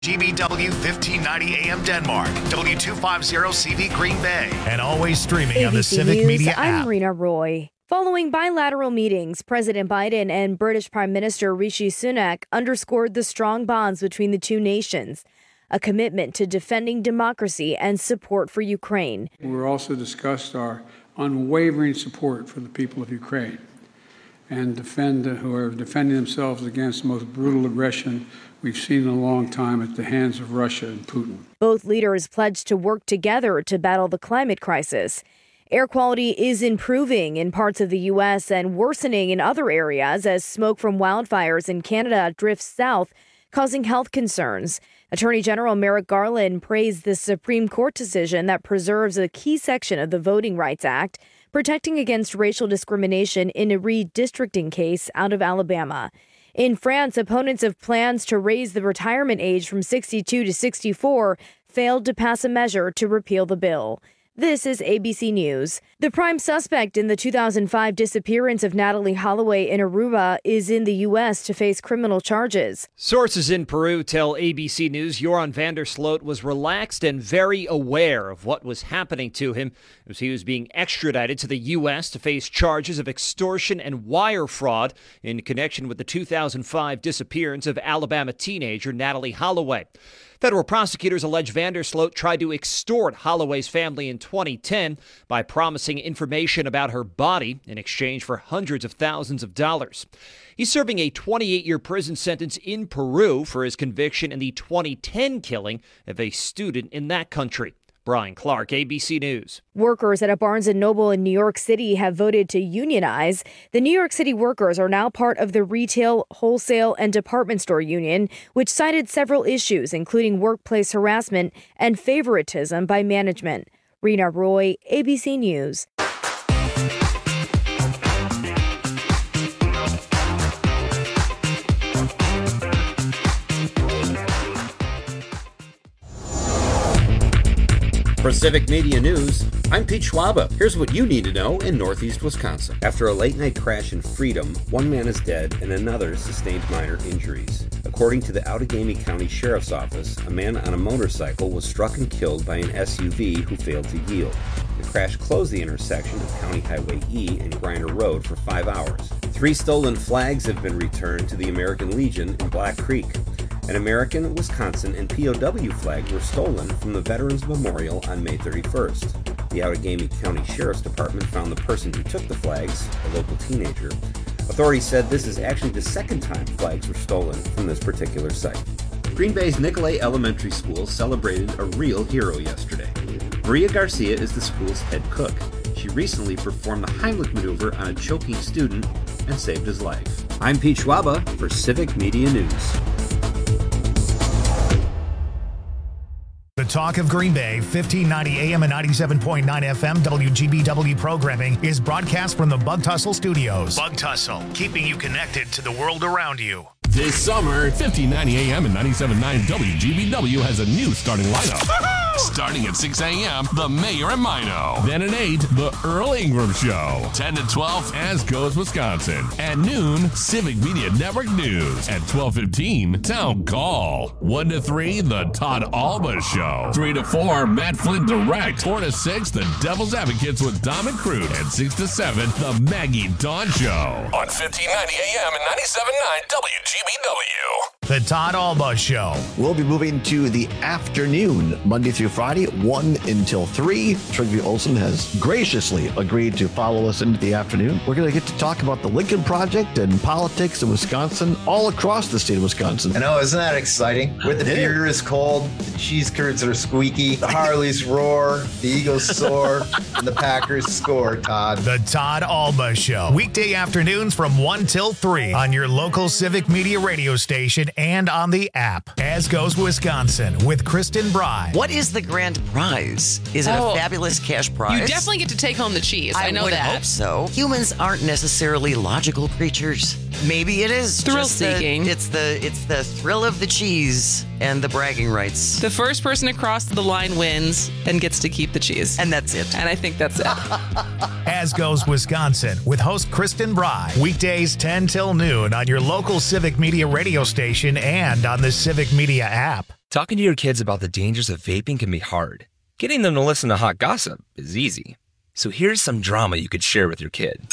GBW 1590 AM Denmark, W250CV Green Bay, and always streaming on the Civic News, Media I'm app. Rena Roy. Following bilateral meetings, President Biden and British Prime Minister Rishi Sunak underscored the strong bonds between the two nations, a commitment to defending democracy and support for Ukraine. We also discussed our unwavering support for the people of Ukraine and who are defending themselves against the most brutal aggression we've seen in a long time at the hands of Russia and Putin. Both leaders pledged to work together to battle the climate crisis. Air quality is improving in parts of the U.S. and worsening in other areas as smoke from wildfires in Canada drifts south, causing health concerns. Attorney General Merrick Garland praised the Supreme Court decision that preserves a key section of the Voting Rights Act, protecting against racial discrimination in a redistricting case out of Alabama. In France, opponents of plans to raise the retirement age from 62 to 64 failed to pass a measure to repeal the bill. This is ABC News. The prime suspect in the 2005 disappearance of Natalee Holloway in Aruba is in the U.S. to face criminal charges. Sources in Peru tell ABC News Joran van der Sloot was relaxed and very aware of what was happening to him as he was being extradited to the U.S. to face charges of extortion and wire fraud in connection with the 2005 disappearance of Alabama teenager Natalee Holloway. Federal prosecutors allege van der Sloot tried to extort Holloway's family in 2010 by promising information about her body in exchange for hundreds of thousands of dollars. He's serving a 28-year prison sentence in Peru for his conviction in the 2010 killing of a student in that country. Brian Clark, ABC News. Workers at a Barnes & Noble in New York City have voted to unionize. The New York City workers are now part of the Retail, Wholesale, and Department Store Union, which cited several issues, including workplace harassment and favoritism by management. Rena Roy, ABC News. For Civic Media News, I'm Pete Schwaba. Here's what you need to know in Northeast Wisconsin. After a late-night crash in Freedom, one man is dead and another sustained minor injuries. According to the Outagamie County Sheriff's Office, a man on a motorcycle was struck and killed by an SUV who failed to yield. The crash closed the intersection of County Highway E and Griner Road for 5 hours. 3 stolen flags have been returned to the American Legion in Black Creek. An American, Wisconsin, and POW flag were stolen from the Veterans Memorial on May 31st. The Outagamie County Sheriff's Department found the person who took the flags, a local teenager. Authorities said this is actually the second time flags were stolen from this particular site. Green Bay's Nicolay Elementary School celebrated a real hero yesterday. Maria Garcia is the school's head cook. She recently performed the Heimlich maneuver on a choking student and saved his life. I'm Pete Schwaba for Civic Media News. The Talk of Green Bay, 1590 AM and 97.9 FM WGBW programming is broadcast from the Bug Tussle Studios. Bug Tussle, keeping you connected to the world around you. This summer, 1590 AM and 97.9 WGBW has a new starting lineup. Starting at 6 a.m., The Mayor and Mino. Then at 8, The Earl Ingram Show. 10 to 12, As Goes Wisconsin. At noon, Civic Media Network News. At 12:15, Town Call. 1 to 3, The Todd Alba Show. 3 to 4, Matt Flynn Direct. 4 to 6, The Devil's Advocates with Dom and Crute. And 6 to 7, The Maggie Dawn Show. On 1590 AM and 97.9 WGBW. The Todd Alba Show. We'll be moving to the afternoon, Monday through Friday, 1 until 3. Trygve Olsen has graciously agreed to follow us into the afternoon. We're going to get to talk about the Lincoln Project and politics in Wisconsin, all across the state of Wisconsin. I know, isn't that exciting? With the beer is cold, the cheese curds are squeaky, the Harleys roar, the Eagles soar, and the Packers score, Todd. The Todd Alba Show. Weekday afternoons from 1 till 3 on your local Civic Media radio station and on the app. As Goes Wisconsin with Kristen Bry. What is the grand prize? Is it a fabulous cash prize? You definitely get to take home the cheese. I know would that. Hope so. Humans aren't necessarily logical creatures. Maybe it is thrill-seeking. It's the thrill of the cheese and the bragging rights. The first person across the line wins and gets to keep the cheese. And that's it. And I think that's it. As Goes Wisconsin with host Kristen Bry. Weekdays 10 till noon on your local Civic Media radio station and on the Civic Media app. Talking to your kids about the dangers of vaping can be hard. Getting them to listen to hot gossip is easy. So here's some drama you could share with your kid.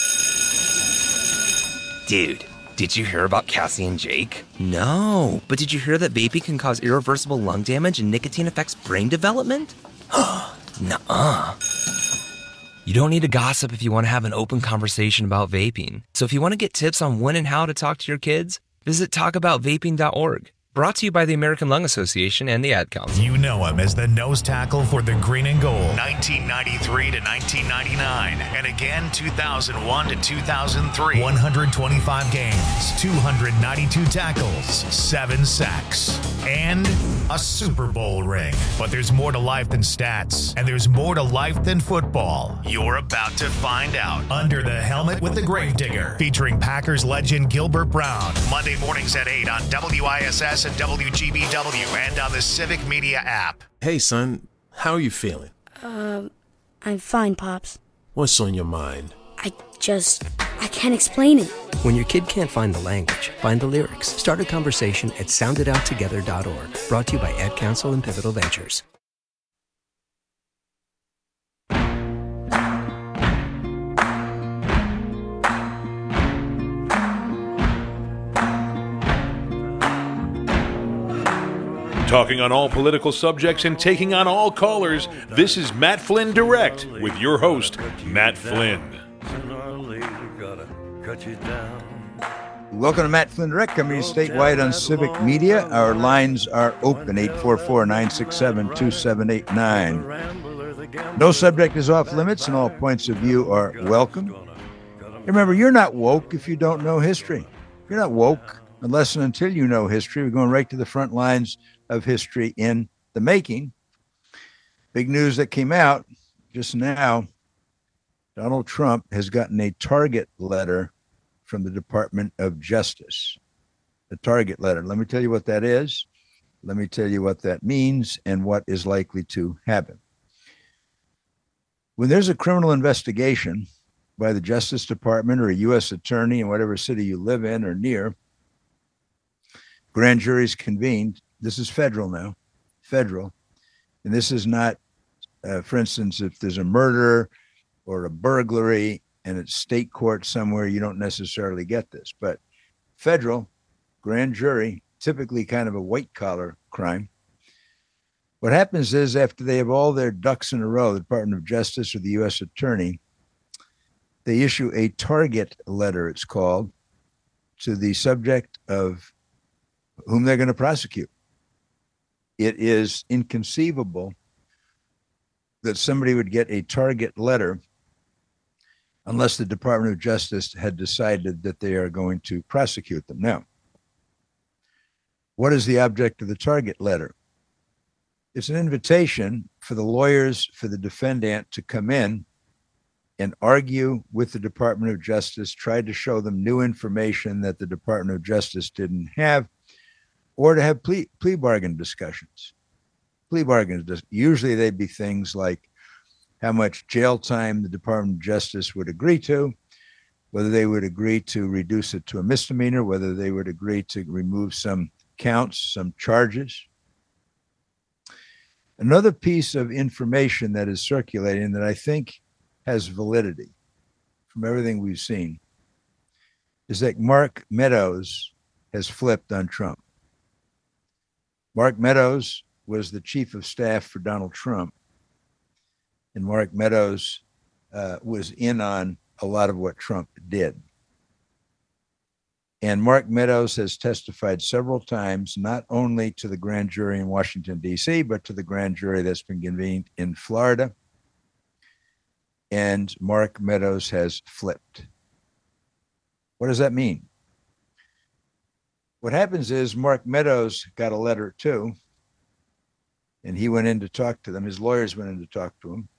Dude, did you hear about Cassie and Jake? No, but did you hear that vaping can cause irreversible lung damage and nicotine affects brain development? Nuh-uh. You don't need to gossip if you want to have an open conversation about vaping. So if you want to get tips on when and how to talk to your kids, visit talkaboutvaping.org. Brought to you by the American Lung Association and the Ad Council. You know him as the nose tackle for the Green and Gold, 1993 to 1999, and again 2001 to 2003. 125 games, 292 tackles, 7 sacks, and a Super Bowl ring. But there's more to life than stats, and there's more to life than football. You're about to find out. Under the Helmet with the Gravedigger, featuring Packers legend Gilbert Brown. Monday mornings at 8 on WISS and WGBW and on the Civic Media app. Hey, son, how are you feeling? I'm fine, Pops. What's on your mind? I can't explain it. When your kid can't find the language, find the lyrics. Start a conversation at soundedouttogether.org. Brought to you by Ad Council and Pivotal Ventures. Talking on all political subjects and taking on all callers, this is Matt Flynn Direct with your host, Matt Flynn. Welcome to Matt Flynn Direct, coming statewide on Civic Media. Our lines are open, 844-967-2789. No subject is off limits, and all points of view are welcome. Remember, you're not woke if you don't know history. You're not woke unless and until you know history. We're going right to the front lines of history in the making. Big news that came out just now. Donald Trump has gotten a target letter from the Department of Justice. The target letter. Let me tell you what that is. Let me tell you what that means and what is likely to happen. When there's a criminal investigation by the Justice Department or a U.S. attorney in whatever city you live in or near, grand juries convened. This is federal now, federal. And this is not, for instance, if there's a murder or a burglary and it's state court somewhere, you don't necessarily get this. But federal, grand jury, typically kind of a white collar crime. What happens is after they have all their ducks in a row, the Department of Justice or the U.S. attorney, they issue a target letter, it's called, to the subject of whom they're going to prosecute. It is inconceivable that somebody would get a target letter unless the Department of Justice had decided that they are going to prosecute them. Now, what is the object of the target letter? It's an invitation for the lawyers for the defendant to come in and argue with the Department of Justice, try to show them new information that the Department of Justice didn't have, or to have plea bargain discussions. Plea bargains, usually they'd be things like how much jail time the Department of Justice would agree to, whether they would agree to reduce it to a misdemeanor, whether they would agree to remove some counts, some charges. Another piece of information that is circulating that I think has validity from everything we've seen is that Mark Meadows has flipped on Trump. Mark Meadows was the chief of staff for Donald Trump, and Mark Meadows was in on a lot of what Trump did. And Mark Meadows has testified several times, not only to the grand jury in Washington, D.C., but to the grand jury that's been convened in Florida. And Mark Meadows has flipped. What does that mean? What happens is Mark Meadows got a letter too, and he went in to talk to them. His lawyers went in to talk to him.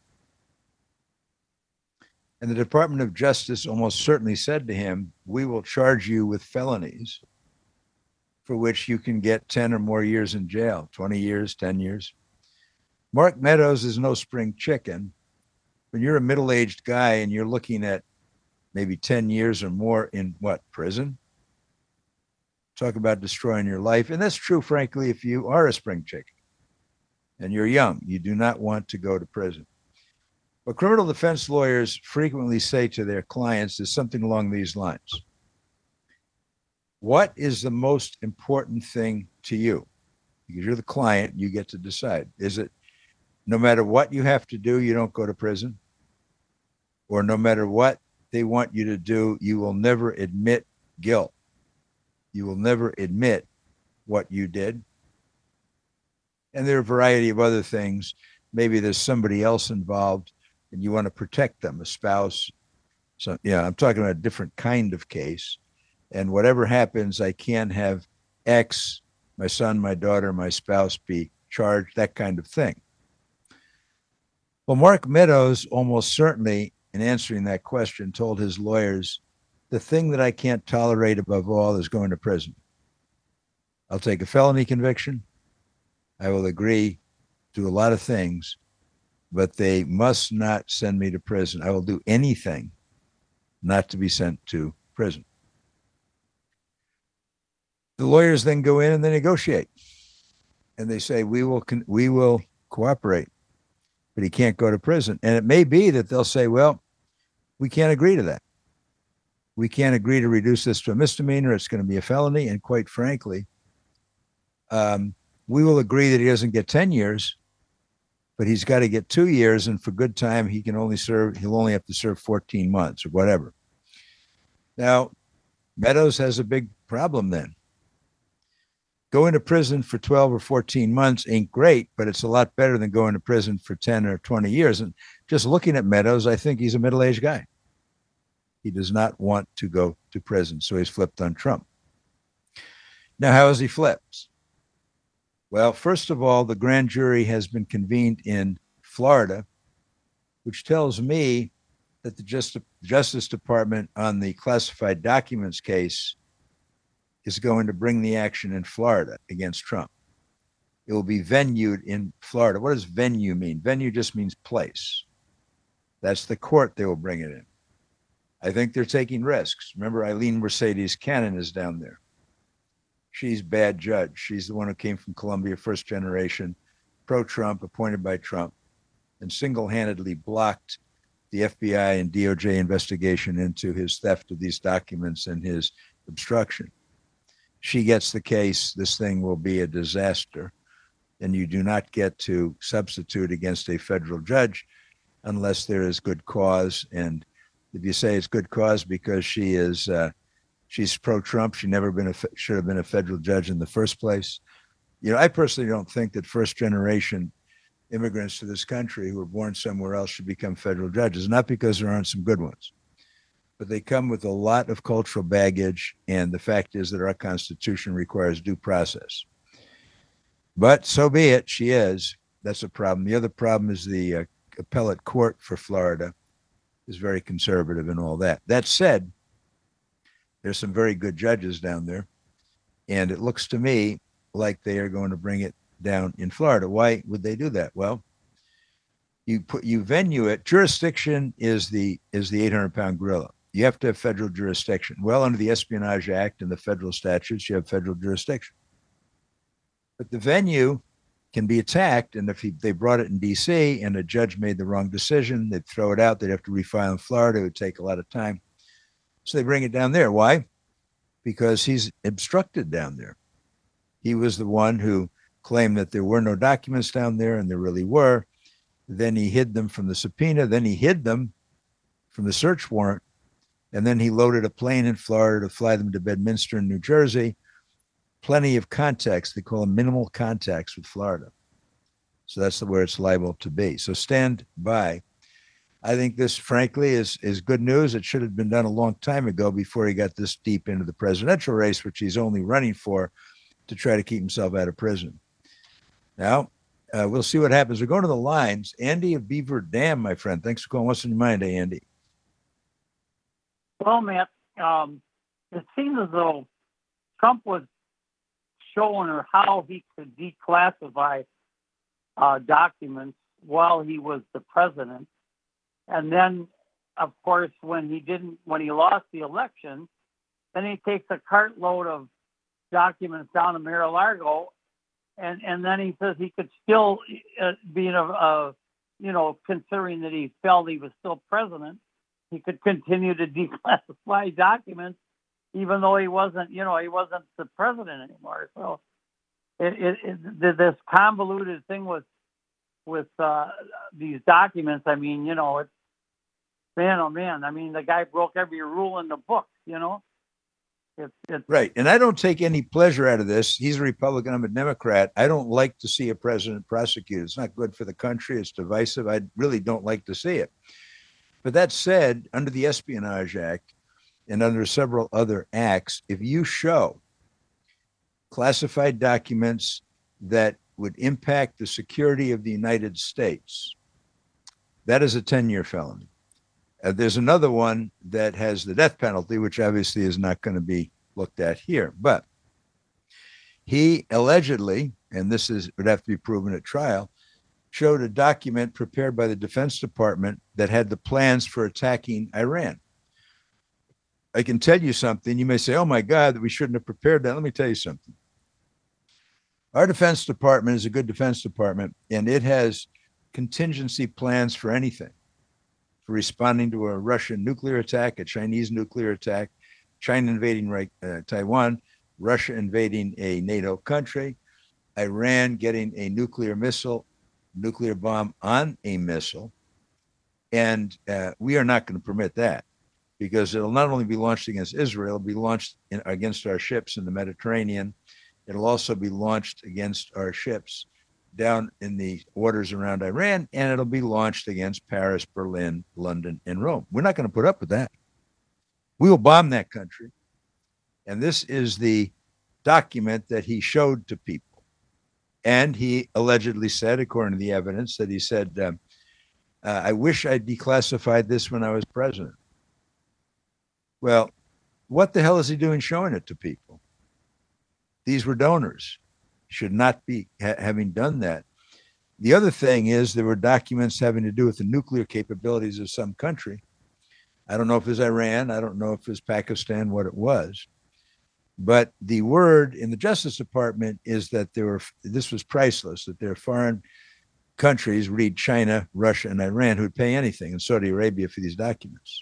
And the Department of Justice almost certainly said to him, we will charge you with felonies for which you can get 10 or more years in jail, 20 years, 10 years. Mark Meadows is no spring chicken. When you're a middle-aged guy and you're looking at maybe 10 years or more in what, prison? Talk about destroying your life. And that's true, frankly, if you are a spring chicken and you're young. You do not want to go to prison. What criminal defense lawyers frequently say to their clients is something along these lines. What is the most important thing to you? Because you're the client, you get to decide. Is it no matter what you have to do, you don't go to prison? Or no matter what they want you to do, you will never admit guilt? You will never admit what you did? And there are a variety of other things. Maybe there's somebody else involved and you want to protect them, a spouse. So, yeah, I'm talking about a different kind of case. And whatever happens, I can't have X, my son, my daughter, my spouse be charged, that kind of thing. Well, Mark Meadows almost certainly, in answering that question, told his lawyers, the thing that I can't tolerate above all is going to prison. I'll take a felony conviction. I will agree to a lot of things, but they must not send me to prison. I will do anything not to be sent to prison. The lawyers then go in and they negotiate. And they say, we will cooperate, but he can't go to prison. And it may be that they'll say, well, we can't agree to that. We can't agree to reduce this to a misdemeanor. It's going to be a felony. And quite frankly, we will agree that he doesn't get 10 years, but he's got to get 2 years. And for good time, he'll only have to serve 14 months or whatever. Now, Meadows has a big problem then. Going to prison for 12 or 14 months ain't great, but it's a lot better than going to prison for 10 or 20 years. And just looking at Meadows, I think he's a middle-aged guy. He does not want to go to prison, so he's flipped on Trump. Now, how has he flipped? Well, first of all, the grand jury has been convened in Florida, which tells me that the Justice Department on the classified documents case is going to bring the action in Florida against Trump. It will be venued in Florida. What does venue mean? Venue just means place. That's the court they will bring it in. I think they're taking risks. Remember, Eileen Mercedes Cannon is down there. She's bad judge. She's the one who came from Columbia, first generation, pro-Trump, appointed by Trump, and single-handedly blocked the FBI and DOJ investigation into his theft of these documents and his obstruction. She gets the case. This thing will be a disaster. And you do not get to substitute against a federal judge unless there is good cause. And if you say it's good cause because she's pro-Trump, she never should have been a federal judge in the first place. You know, I personally don't think that first-generation immigrants to this country who were born somewhere else should become federal judges, not because there aren't some good ones, but they come with a lot of cultural baggage, and the fact is that our Constitution requires due process. But so be it, she is. That's a problem. The other problem is the appellate court for Florida is very conservative and all that. That said, there's some very good judges down there, and it looks to me like they are going to bring it down in Florida. Why would they do that? Well, you venue it. Jurisdiction is the 800-pound gorilla. You have to have federal jurisdiction. Well, under the Espionage Act and the federal statutes, you have federal jurisdiction. But the venue can be attacked, and if they brought it in D.C. and a judge made the wrong decision, they'd throw it out. They'd have to refile in Florida. It would take a lot of time. So they bring it down there. Why? Because he's obstructed down there. He was the one who claimed that there were no documents down there, and there really were. Then he hid them from the subpoena. Then he hid them from the search warrant. And then he loaded a plane in Florida to fly them to Bedminster in New Jersey. Plenty of contacts. They call them minimal contacts with Florida. So that's where it's liable to be. So stand by. I think this, frankly, is good news. It should have been done a long time ago before he got this deep into the presidential race, which he's only running for to try to keep himself out of prison. Now, we'll see what happens. We're going to the lines. Andy of Beaver Dam, my friend. Thanks for calling. What's in your mind, Andy? Well, Matt, it seems as though Trump was showing her how he could declassify documents while he was the president. And then, of course, when he lost the election, then he takes a cartload of documents down in Mar-a-Lago, and then he says he could still be considering that he felt he was still president, he could continue to declassify documents, even though he wasn't the president anymore. So this convoluted thing with these documents. I mean, it's man, oh man. I mean, the guy broke every rule in the book. It's right. And I don't take any pleasure out of this. He's a Republican. I'm a Democrat. I don't like to see a president prosecuted. It's not good for the country. It's divisive. I really don't like to see it. But that said, under the Espionage Act and under several other acts, if you show classified documents that would impact the security of the United States, that is a 10-year felony. There's another one that has the death penalty, which obviously is not going to be looked at here. But he allegedly, and this would have to be proven at trial, showed a document prepared by the Defense Department that had the plans for attacking Iran. I can tell you something. You may say, oh my God, we shouldn't have prepared that. Let me tell you something. Our Defense Department is a good Defense Department, and it has contingency plans for anything. For responding to a Russian nuclear attack, a Chinese nuclear attack, China invading Taiwan, Russia invading a NATO country, Iran getting a nuclear bomb on a missile. And we are not going to permit that, because it'll not only be launched against Israel, it'll be launched against our ships in the Mediterranean. It'll also be launched against our ships down in the waters around Iran, and it'll be launched against Paris, Berlin, London, and Rome. We're not going to put up with that. We will bomb that country. And this is the document that he showed to people. And he allegedly said, according to the evidence, that he said, I wish I declassified this when I was president. Well, what the hell is he doing showing it to people? These were donors. Should not be having done that. The other thing is there were documents having to do with the nuclear capabilities of some country. I don't know if it was Iran. I don't know if it was Pakistan, what it was. But the word in the Justice Department is that this was priceless, that there are foreign countries, read China, Russia, and Iran, who would pay anything, and Saudi Arabia, for these documents.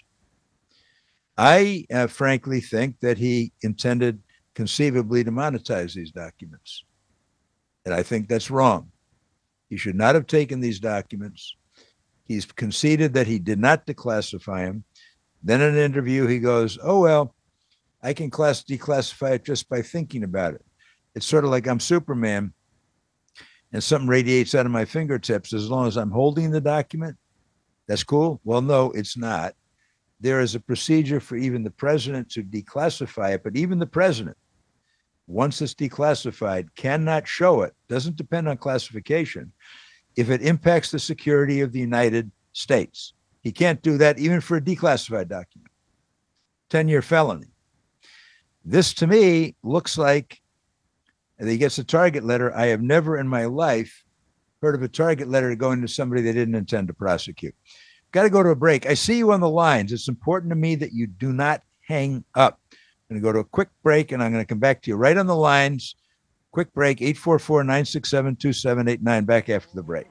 I frankly think that he intended conceivably to monetize these documents. And I think that's wrong. He should not have taken these documents. He's conceded that he did not declassify them. Then in an interview, he goes, oh, well, I can declassify it just by thinking about it. It's sort of like I'm Superman and something radiates out of my fingertips. As long as I'm holding the document, that's cool. Well, no, it's not. There is a procedure for even the president to declassify it, but even the president, once it's declassified, cannot show it. Doesn't depend on classification. If it impacts the security of the United States, he can't do that even for a declassified document. 10-year felony. This to me looks like he gets a target letter. I have never in my life heard of a target letter going to somebody they didn't intend to prosecute. Got to go to a break. I see you on the lines. It's important to me that you do not hang up. I'm going to go to a quick break, and I'm going to come back to you right on the lines. Quick break, 844-967-2789. Back after the break.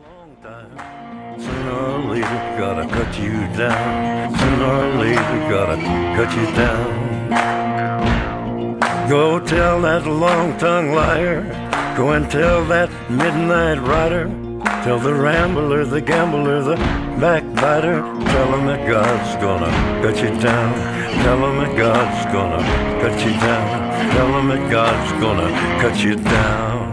Sooner or later, gotta cut you down. Sooner or later, gotta cut you down. Go tell that long-tongued liar. Go and tell that midnight rider. Tell the rambler, the gambler, the backbiter. Tell him that God's gonna cut you down. Tell him that God's gonna cut you down. Tell him that God's gonna cut you down.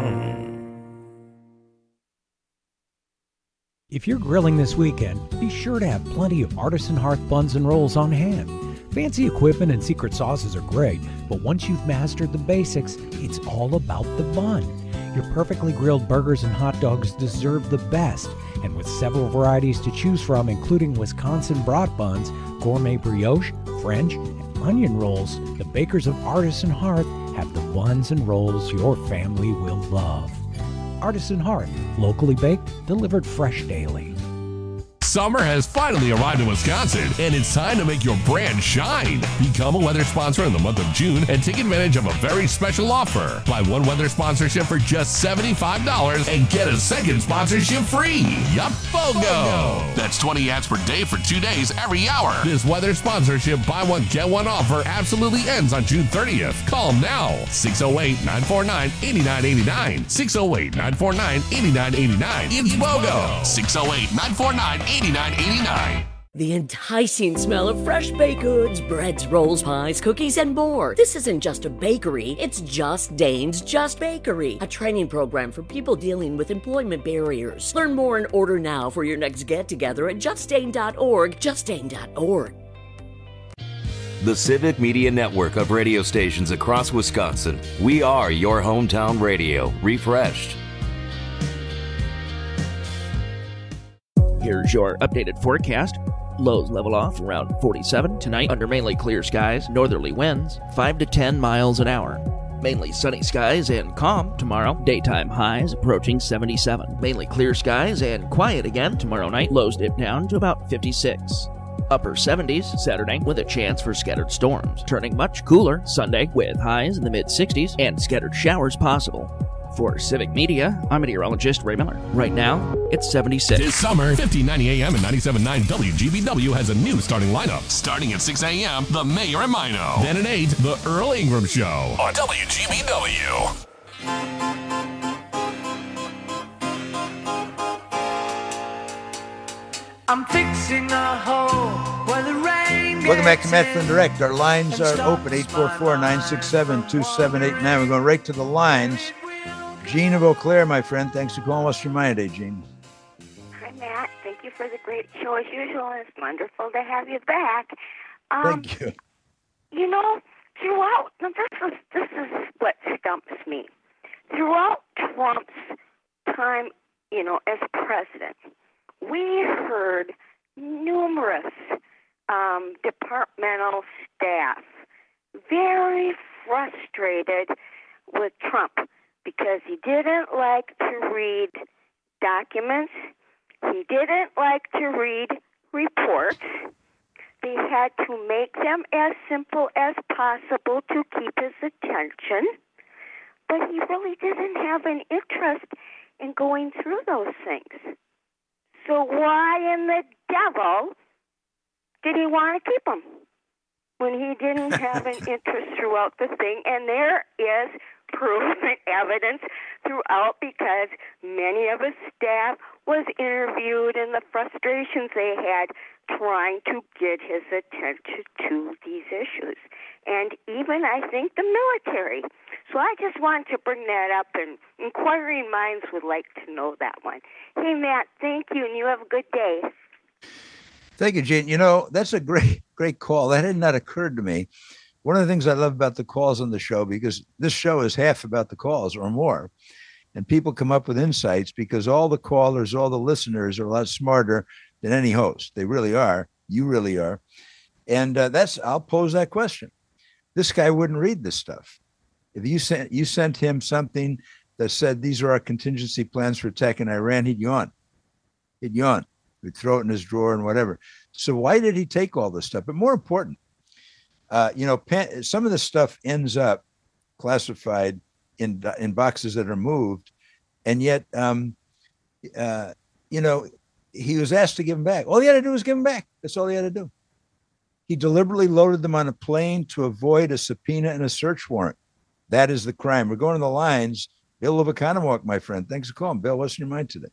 If you're grilling this weekend, be sure to have plenty of Artisan Hearth buns and rolls on hand. Fancy equipment and secret sauces are great, but once you've mastered the basics, it's all about the bun. Your perfectly grilled burgers and hot dogs deserve the best, and with several varieties to choose from, including Wisconsin brat buns, gourmet brioche, French, and onion rolls, the bakers of Artisan Hearth have the buns and rolls your family will love. Artisan Hearth, locally baked, delivered fresh daily. Summer has finally arrived in Wisconsin, and it's time to make your brand shine. Become a weather sponsor in the month of June and take advantage of a very special offer. Buy one weather sponsorship for just $75 and get a second sponsorship free. Yup, BOGO. That's 20 ads per day for 2 days every hour. This weather sponsorship buy one, get one offer absolutely ends on June 30th. Call them now. 608-949-8989. 608-949-8989. It's BOGO. 608-949-8989. The enticing smell of fresh baked goods, breads, rolls, pies, cookies, and more. This isn't just a bakery, it's Just Dane's Just Bakery, a training program for people dealing with employment barriers. Learn more and order now for your next get-together at justdane.org, justdane.org. The Civic Media Network of radio stations across Wisconsin. We are your hometown radio, refreshed. Here's your updated forecast. Lows level off around 47 tonight under mainly clear skies, northerly winds 5 to 10 miles an hour. Mainly sunny skies and calm tomorrow. Daytime highs approaching 77. Mainly clear skies and quiet again tomorrow night. Lows dip down to about 56. Upper 70s Saturday with a chance for scattered storms. Turning much cooler Sunday with highs in the mid-60s and scattered showers possible. For Civic Media, I'm meteorologist Ray Miller. Right now, it's 76. This summer, 1590 AM and 97.9 WGBW has a new starting lineup. Starting at 6 a.m., The Mayor and Mino. Then at 8, The Earl Ingram Show on WGBW. I'm fixing a hole where the rain. Welcome back to Matt Flynn Direct. Our lines are open, 844-967-2789. We're going right to the lines. Jean of Eau Claire, my friend. Thanks for calling. What's your mind today, Jean? Hi, Matt. Thank you for the great show as usual. It's wonderful to have you back. Thank you. You know, throughout, this is what stumps me. Throughout Trump's time, as president, we heard numerous departmental staff very frustrated with Trump because he didn't like to read documents. He didn't like to read reports. They had to make them as simple as possible to keep his attention. But he really didn't have an interest in going through those things. So why in the devil did he want to keep them when he didn't have an interest throughout the thing? And there is proof and evidence throughout because many of his staff was interviewed and the frustrations they had trying to get his attention to these issues. And even, I think, the military. So I just want to bring that up, and inquiring minds would like to know that one. Hey, Matt, thank you, and you have a good day. Thank you, Jean. That's a great call. That had not occurred to me. One of the things I love about the calls on the show, because this show is half about the calls or more, and people come up with insights because all the callers, all the listeners are a lot smarter than any host. They really are. You really are. And I'll pose that question. This guy wouldn't read this stuff. If you sent him something that said, these are our contingency plans for attacking Iran, he'd yawn. He'd throw it in his drawer and whatever. So why did he take all this stuff? But more important, some of this stuff ends up classified in boxes that are moved. And yet, he was asked to give them back. All he had to do was give them back. That's all he had to do. He deliberately loaded them on a plane to avoid a subpoena and a search warrant. That is the crime. We're going to the lines. Bill of Economowoc, my friend. Thanks for calling. Bill, what's in your mind today?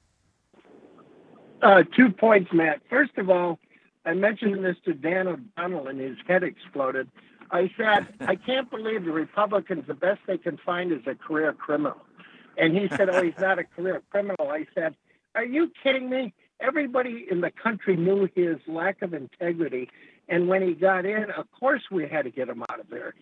2 points, Matt. First of all, I mentioned this to Dan O'Donnell and his head exploded. I said, I can't believe the Republicans, the best they can find is a career criminal. And he said, oh, he's not a career criminal. I said, are you kidding me? Everybody in the country knew his lack of integrity. And when he got in, of course we had to get him out of there.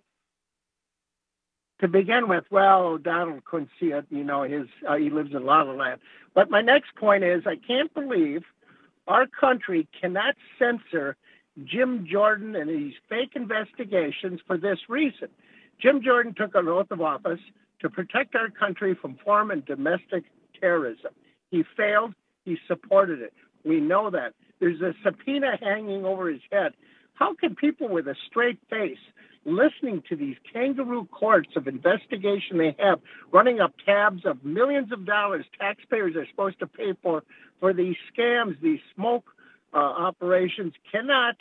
To begin with, well, O'Donnell couldn't see it. He lives in La La Land. But my next point is, I can't believe our country cannot censor Jim Jordan and these fake investigations for this reason. Jim Jordan took an oath of office to protect our country from foreign and domestic terrorism. He failed. He supported it. We know that. There's a subpoena hanging over his head. How can people with a straight face, listening to these kangaroo courts of investigation they have, running up tabs of millions of dollars taxpayers are supposed to pay for these scams, these smoke operations, cannot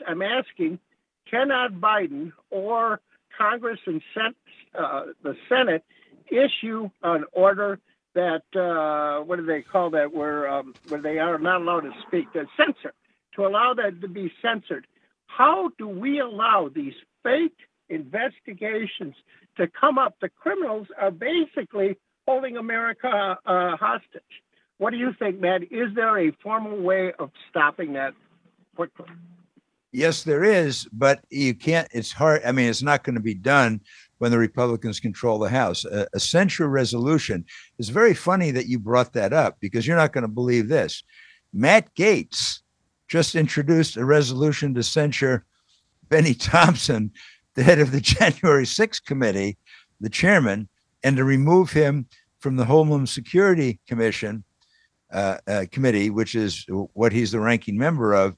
Biden or Congress and the Senate issue an order that, what do they call that, where they are not allowed to speak, to censor, to allow that to be censored? How do we allow these fake investigations to come up? The criminals are basically holding America hostage. What do you think, Matt? Is there a formal way of stopping that quickly? Yes, there is, but you can't. It's hard. I mean, it's not going to be done when the Republicans control the House. A censure resolution is very funny that you brought that up, because you're not going to believe this. Matt Gaetz just introduced a resolution to censure Benny Thompson, the head of the January 6th committee, the chairman, and to remove him from the Homeland Security Commission committee, which is what he's the ranking member of.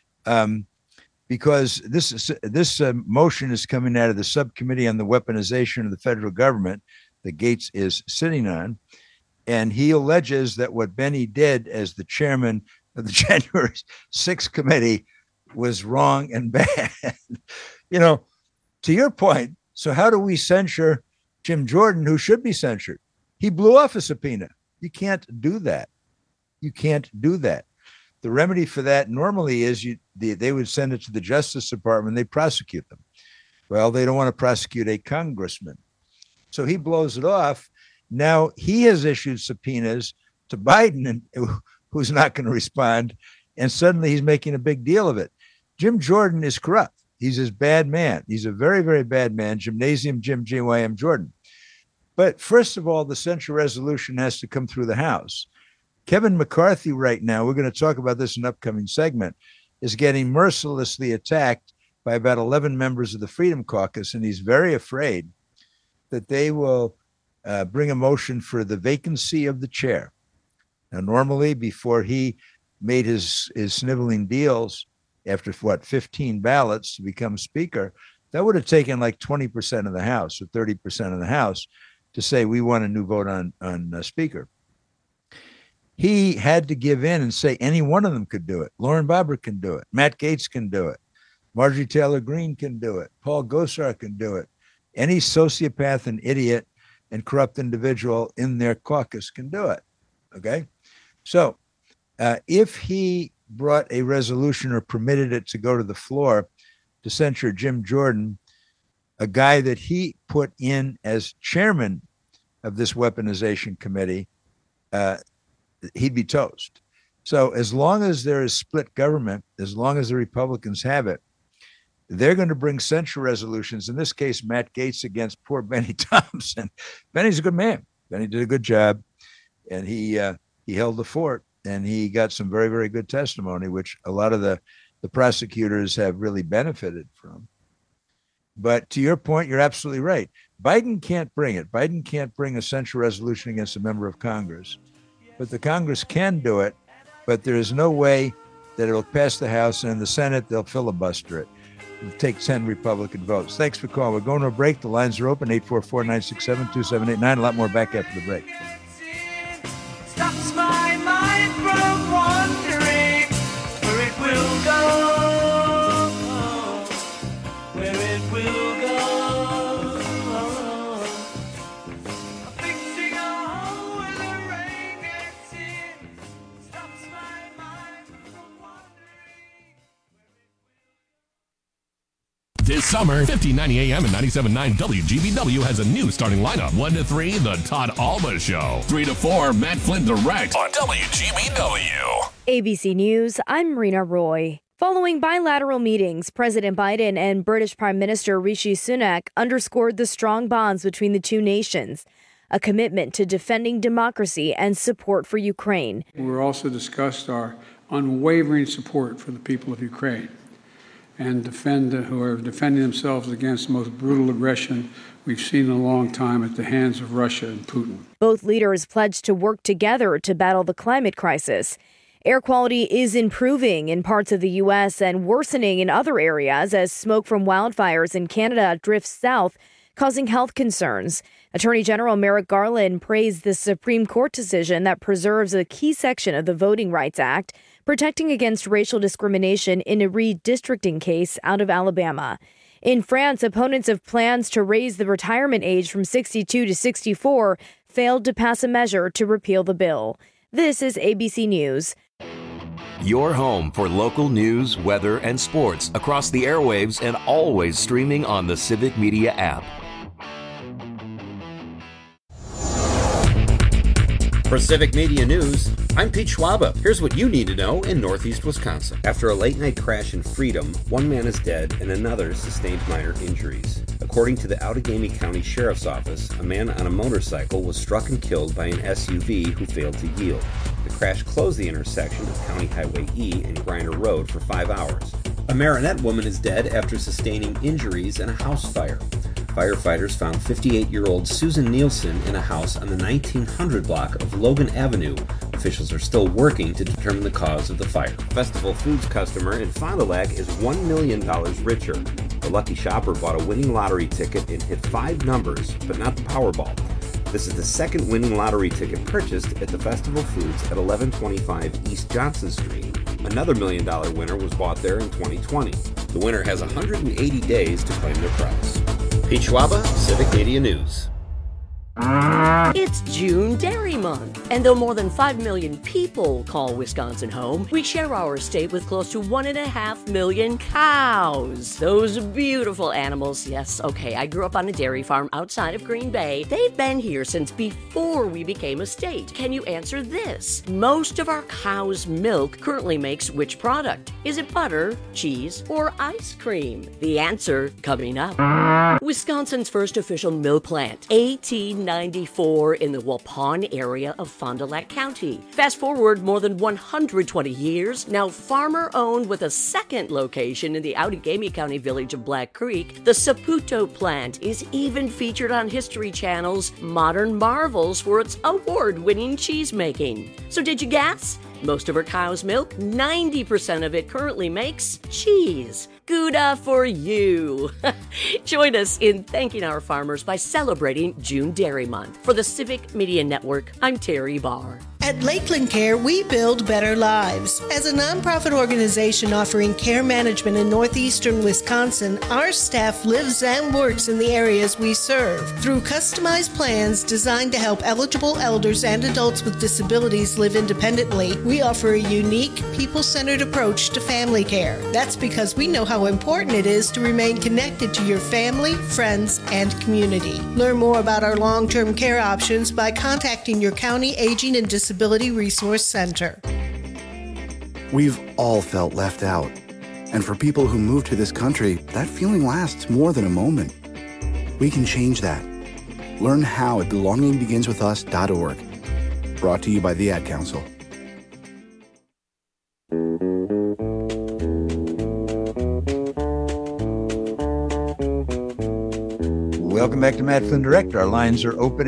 Because this motion is coming out of the subcommittee on the weaponization of the federal government that Gaetz is sitting on. And he alleges that what Benny did as the chairman of the January 6th committee was wrong and bad. You know, to your point, so how do we censure Jim Jordan, who should be censured? He blew off a subpoena. You can't do that. You can't do that. The remedy for that normally is they would send it to the Justice Department. They prosecute them. Well, they don't want to prosecute a congressman. So he blows it off. Now he has issued subpoenas to Biden, who's not going to respond. And suddenly he's making a big deal of it. Jim Jordan is corrupt. He's a bad man. He's a very, very bad man. Gymnasium Jim GYM Jordan. But first of all, the censure resolution has to come through the House. Kevin McCarthy right now, we're going to talk about this in an upcoming segment, is getting mercilessly attacked by about 11 members of the Freedom Caucus, and he's very afraid that they will bring a motion for the vacancy of the chair. Now, normally, before he made his sniveling deals after, 15 ballots to become speaker, that would have taken like 20% of the House or 30% of the House to say, we want a new vote on speaker. He had to give in and say any one of them could do it. Lauren Boebert can do it. Matt Gaetz can do it. Marjorie Taylor Greene can do it. Paul Gosar can do it. Any sociopath and idiot and corrupt individual in their caucus can do it. Okay? So if he brought a resolution or permitted it to go to the floor to censure Jim Jordan, a guy that he put in as chairman of this weaponization committee, he'd be toast. So as long as there is split government, as long as the Republicans have it, they're going to bring censure resolutions. In this case, Matt Gaetz against poor Benny Thompson. Benny's a good man. Benny did a good job, and he held the fort, and he got some very, very good testimony, which a lot of the prosecutors have really benefited from. But to your point, you're absolutely right. Biden can't bring it. Biden can't bring a censure resolution against a member of Congress. But the Congress can do it, but there is no way that it'll pass the House, and in the Senate, they'll filibuster it. It'll take 10 Republican votes. Thanks for calling. We're going to a break. The lines are open, 844-967-2789. A lot more back after the break. Stops my mind from wandering where it will go, where it will go. Fixing a hole where the rain gets in stops my mind from wandering. This summer, 1590 AM and 97.9 WGBW has a new starting lineup. 1 to 3, The Todd Alba Show. 3 to 4, Matt Flynn Direct on WGBW. ABC News, I'm Marina Roy. Following bilateral meetings, President Biden and British Prime Minister Rishi Sunak underscored the strong bonds between the two nations, a commitment to defending democracy and support for Ukraine. We also discussed our unwavering support for the people of Ukraine and who are defending themselves against the most brutal aggression we've seen in a long time at the hands of Russia and Putin. Both leaders pledged to work together to battle the climate crisis. Air quality is improving in parts of the U.S. and worsening in other areas as smoke from wildfires in Canada drifts south, causing health concerns. Attorney General Merrick Garland praised the Supreme Court decision that preserves a key section of the Voting Rights Act, protecting against racial discrimination in a redistricting case out of Alabama. In France, opponents of plans to raise the retirement age from 62 to 64 failed to pass a measure to repeal the bill. This is ABC News. Your home for local news, weather, and sports across the airwaves and always streaming on the Civic Media app. For Civic Media News, I'm Pete Schwaba. Here's what you need to know in Northeast Wisconsin. After a late-night crash in Freedom, one man is dead and another sustained minor injuries. According to the Outagamie County Sheriff's Office, a man on a motorcycle was struck and killed by an SUV who failed to yield. The crash closed the intersection of County Highway E and Griner Road for 5 hours. A Marinette woman is dead after sustaining injuries in a house fire. Firefighters found 58-year-old Susan Nielsen in a house on the 1900 block of Logan Avenue. Officials are still working to determine the cause of the fire. Festival Foods customer in Fond du Lac is $1 million richer. The lucky shopper bought a winning lottery ticket and hit 5 numbers, but not the Powerball. This is the second winning lottery ticket purchased at the Festival Foods at 1125 East Johnson Street. Another $1 million winner was bought there in 2020. The winner has 180 days to claim their prize. Pete Schwaba, Civic Media News. It's June Dairy Month, and though more than 5 million people call Wisconsin home, we share our state with close to 1.5 million cows. Those beautiful animals. Yes, okay, I grew up on a dairy farm outside of Green Bay. They've been here since before we became a state. Can you answer this? Most of our cow's milk currently makes which product? Is it butter, cheese, or ice cream? The answer coming up. Wisconsin's first official milk plant, 1894 in the Waupun area of Fond du Lac County. Fast forward more than 120 years, now farmer-owned with a second location in the Outagamie County village of Black Creek, the Saputo plant is even featured on History Channel's Modern Marvels for its award-winning cheese making. So did you guess? Most of our cow's milk, 90% of it currently makes cheese. Gouda for you. Join us in thanking our farmers by celebrating June Dairy Month. For the Civic Media Network, I'm Terry Barr. At Lakeland Care, we build better lives. As a nonprofit organization offering care management in northeastern Wisconsin, our staff lives and works in the areas we serve. Through customized plans designed to help eligible elders and adults with disabilities live independently, we offer a unique, people-centered approach to family care. That's because we know how important it is to remain connected to your family, friends, and community. Learn more about our long-term care options by contacting your county aging and disability resource center. We've all felt left out. And for people who move to this country, that feeling lasts more than a moment. We can change that. Learn how at belongingbeginswithus.org. Brought to you by the Ad Council. Welcome back to Matt Flynn Direct. Our lines are open,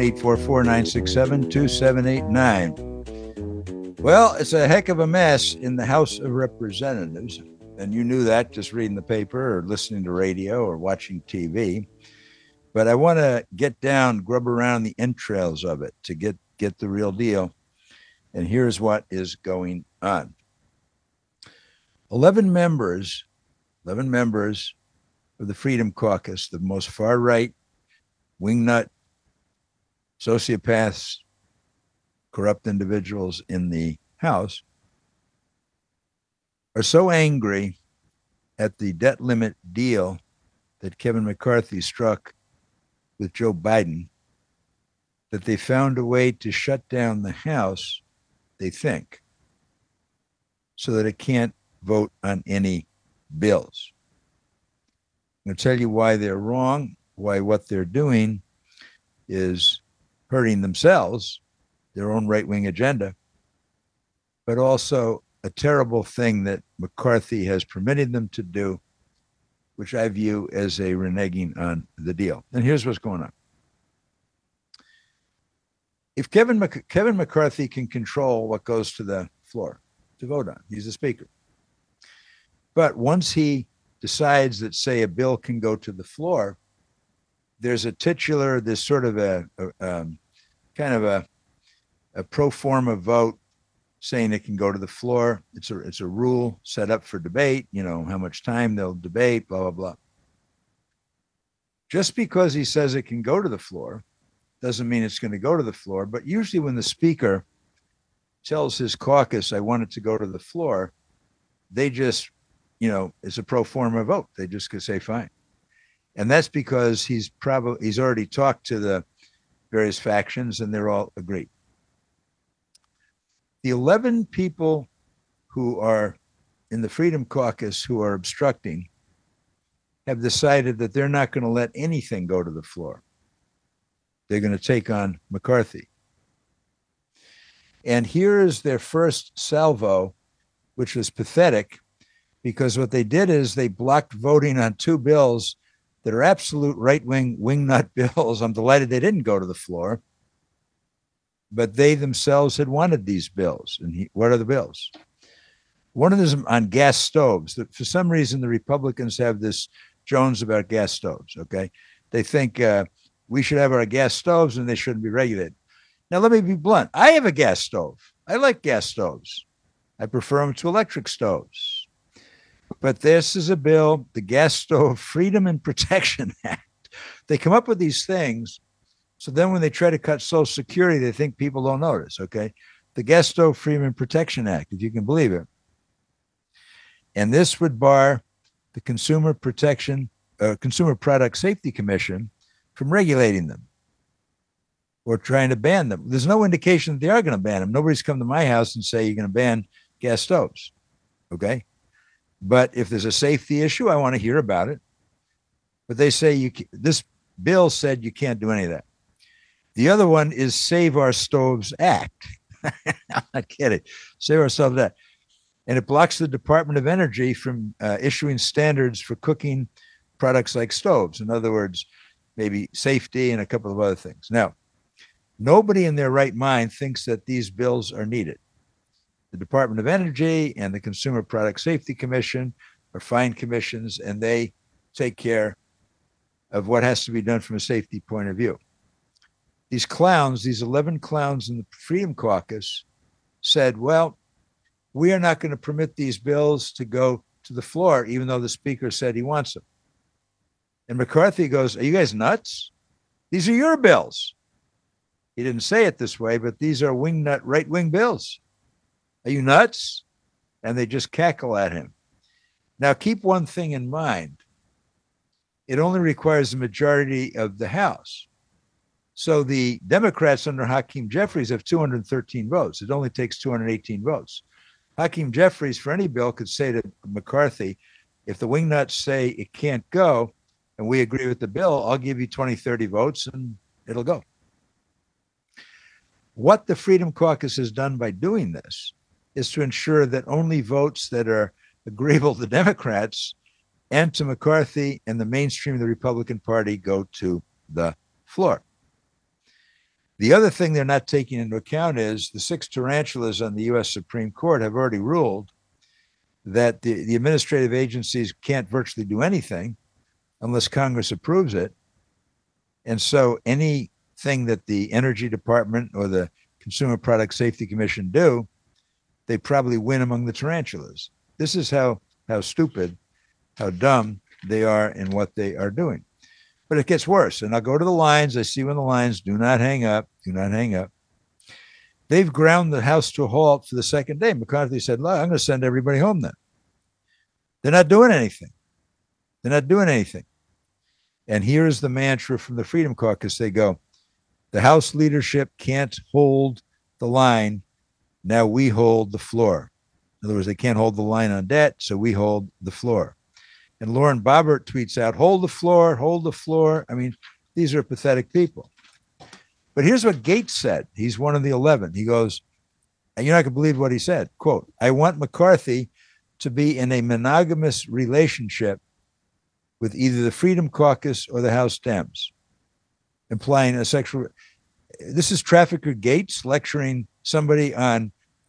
844-967-2789. Well, it's a heck of a mess in the House of Representatives. And you knew that just reading the paper or listening to radio or watching TV. But I want to get down, grub around the entrails of it to get the real deal. And here's what is going on. 11 members of the Freedom Caucus, the most far-right, wingnut, sociopaths, corrupt individuals in the House, are so angry at the debt limit deal that Kevin McCarthy struck with Joe Biden that they found a way to shut down the House, they think, so that it can't vote on any bills. I'm going to tell you why they're wrong, why what they're doing is hurting themselves, their own right-wing agenda, but also a terrible thing that McCarthy has permitted them to do, which I view as a reneging on the deal. And here's what's going on. If Kevin McCarthy can control what goes to the floor, to vote on. He's the speaker. But once he decides that, say, a bill can go to the floor, there's a titular, there's sort of a kind of a pro forma vote saying it can go to the floor. It's a rule set up for debate, you know, how much time they'll debate, blah, blah, blah. Just because he says it can go to the floor doesn't mean it's going to go to the floor. But usually when the speaker tells his caucus, I want it to go to the floor, they just, you know, it's a pro forma vote. They just could say, fine. And that's because he's already talked to the various factions and they're all agreed. The 11 people who are in the Freedom Caucus who are obstructing have decided that they're not going to let anything go to the floor. They're going to take on McCarthy. And here is their first salvo, which was pathetic, because what they did is they blocked voting on two bills that are absolute right-wing wingnut bills. I'm delighted they didn't go to the floor, but they themselves had wanted these bills. And what are the bills? One of them on gas stoves. For some reason, the Republicans have this Jones about gas stoves, okay? They think we should have our gas stoves and they shouldn't be regulated. Now, let me be blunt. I have a gas stove. I like gas stoves. I prefer them to electric stoves. But this is a bill, the Gas Stove Freedom and Protection Act. They come up with these things. So then when they try to cut Social Security, they think people don't notice, okay? The Gas Stove Freedom and Protection Act, if you can believe it. And this would bar the Consumer Product Safety Commission from regulating them or trying to ban them. There's no indication that they are going to ban them. Nobody's come to my house and say you're going to ban gas stoves, okay? But if there's a safety issue, I want to hear about it. But they say this bill said you can't do any of that. The other one is Save Our Stoves Act. I'm not kidding. Save Our Stoves Act. And it blocks the Department of Energy from issuing standards for cooking products like stoves. In other words, maybe safety and a couple of other things. Now, nobody in their right mind thinks that these bills are needed. The Department of Energy and the Consumer Product Safety Commission are fine commissions, and they take care of what has to be done from a safety point of view. These clowns, these 11 clowns in the Freedom Caucus said, well, we are not going to permit these bills to go to the floor, even though the speaker said he wants them. And McCarthy goes, are you guys nuts? These are your bills. He didn't say it this way, but these are wingnut right-wing bills. Are you nuts? And they just cackle at him. Now, keep one thing in mind. It only requires a majority of the House. So the Democrats under Hakeem Jeffries have 213 votes. It only takes 218 votes. Hakeem Jeffries, for any bill, could say to McCarthy, if the wingnuts say it can't go and we agree with the bill, I'll give you 20, 30 votes and it'll go. What the Freedom Caucus has done by doing this is to ensure that only votes that are agreeable to Democrats and to McCarthy and the mainstream of the Republican Party go to the floor. The other thing they're not taking into account is the 6 tarantulas on the U.S. Supreme Court have already ruled that the administrative agencies can't virtually do anything unless Congress approves it. And so anything that the Energy Department or the Consumer Product Safety Commission do, they probably win among the tarantulas. This is how stupid, how dumb they are in what they are doing. But it gets worse. And I'll go to the lines. I see when the lines do not hang up. Do not hang up. They've ground the House to a halt for the second day. McCarthy said, look, I'm going to send everybody home then. They're not doing anything. They're not doing anything. And here is the mantra from the Freedom Caucus. They go, the House leadership can't hold the line. Now we hold the floor. In other words, they can't hold the line on debt, so we hold the floor. And Lauren Boebert tweets out, hold the floor, hold the floor. I mean, these are pathetic people. But here's what Gates said. He's one of the 11. He goes, and you're not going to believe what he said. Quote, I want McCarthy to be in a monogamous relationship with either the Freedom Caucus or the House Dems, implying a sexual. This is Trafficker Gates lecturing somebody on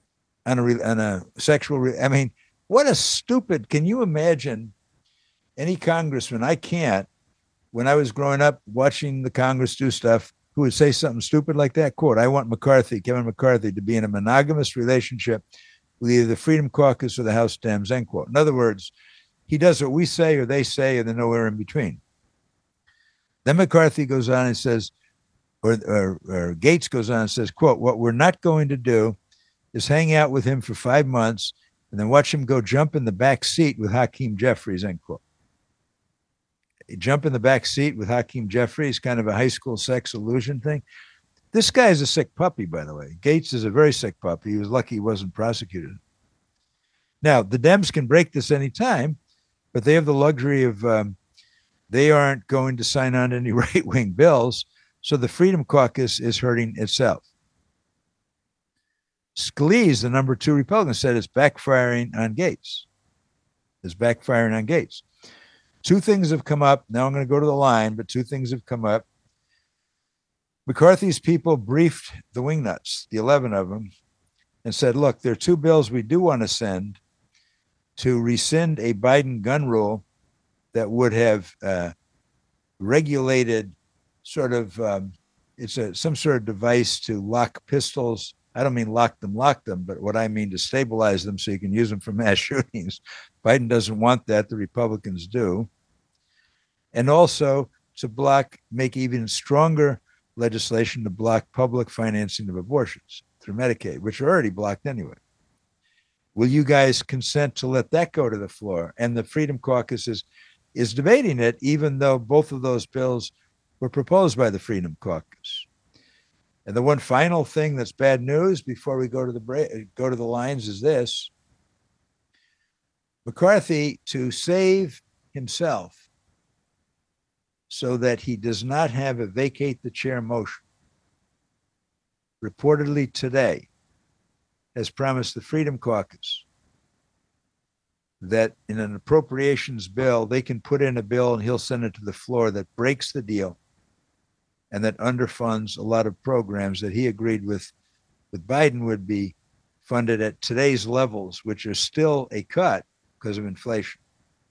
on a sexual. I mean, what a stupid. Can you imagine any congressman? I can't. When I was growing up watching the Congress do stuff, who would say something stupid like that? Quote, I want Kevin McCarthy, to be in a monogamous relationship with either the Freedom Caucus or the House Dems, end quote. In other words, he does what we say or they say, and there's nowhere in between. Then McCarthy goes on and says, or Gates goes on and says, quote, what we're not going to do is hang out with him for 5 months and then watch him go jump in the back seat with Hakeem Jeffries, end quote. Jump in the back seat with Hakeem Jeffries, kind of a high school sex illusion thing. This guy is a sick puppy, by the way. Gates is a very sick puppy. He was lucky he wasn't prosecuted. Now, the Dems can break this anytime, but they have the luxury of they aren't going to sign on to any right-wing bills, so the Freedom Caucus is hurting itself. Scalise, the number 2 Republican, said it's backfiring on Gates. It's backfiring on Gates. 2 things have come up. Now I'm going to go to the line, but 2 things have come up. McCarthy's people briefed the wingnuts, the 11 of them, and said, look, there are 2 bills we do want to send to rescind a Biden gun rule that would have regulated sort of, some sort of device to lock pistols. I don't mean lock them, but what I mean to stabilize them so you can use them for mass shootings. Biden doesn't want that. The Republicans do. And also to make even stronger legislation to block public financing of abortions through Medicaid, which are already blocked anyway. Will you guys consent to let that go to the floor? And the Freedom Caucus is debating it, even though both of those bills were proposed by the Freedom Caucus. And the one final thing that's bad news before we go to the lines is this. McCarthy, to save himself so that he does not have a vacate the chair motion, reportedly today has promised the Freedom Caucus that in an appropriations bill, they can put in a bill and he'll send it to the floor that breaks the deal and that underfunds a lot of programs that he agreed with Biden would be funded at today's levels, which are still a cut because of inflation.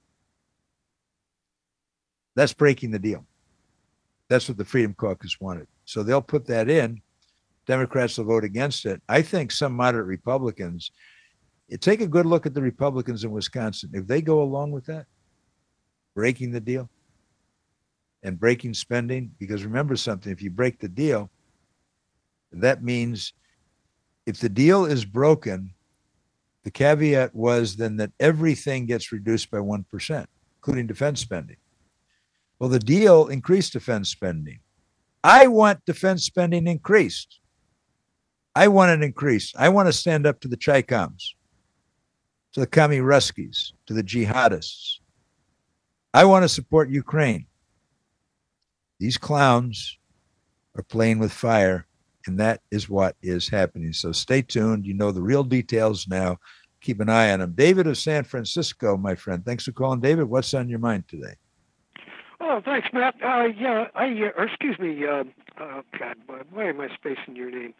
That's breaking the deal. That's what the Freedom Caucus wanted. So they'll put that in. Democrats will vote against it. I think some moderate Republicans, take a good look at the Republicans in Wisconsin. If they go along with that, breaking the deal and breaking spending, because remember something, if you break the deal, that means if the deal is broken, the caveat was then that everything gets reduced by 1%, including defense spending. Well, the deal increased defense spending. I want defense spending increased. I want it increased. I want to stand up to the Chi-Coms, to the Kami Ruskies, to the jihadists. I want to support Ukraine. These clowns are playing with fire, and that is what is happening. So stay tuned. You know the real details now. Keep an eye on them. David of San Francisco, my friend. Thanks for calling, David. What's on your mind today? Oh, thanks, Matt. Excuse me. God, why am I spacing your name?